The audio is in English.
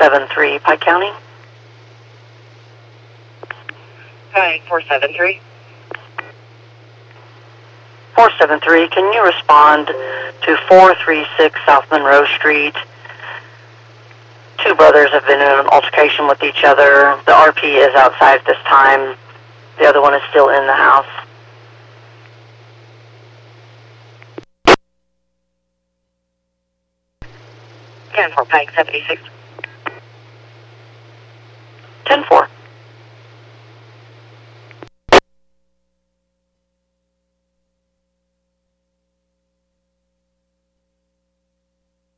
473, Pike County. Hi, 473. 473, can you respond to 436 South Monroe Street? Two brothers have been in an altercation with each other. The RP is outside at this time. The other one is still in the house. And for Pike 76.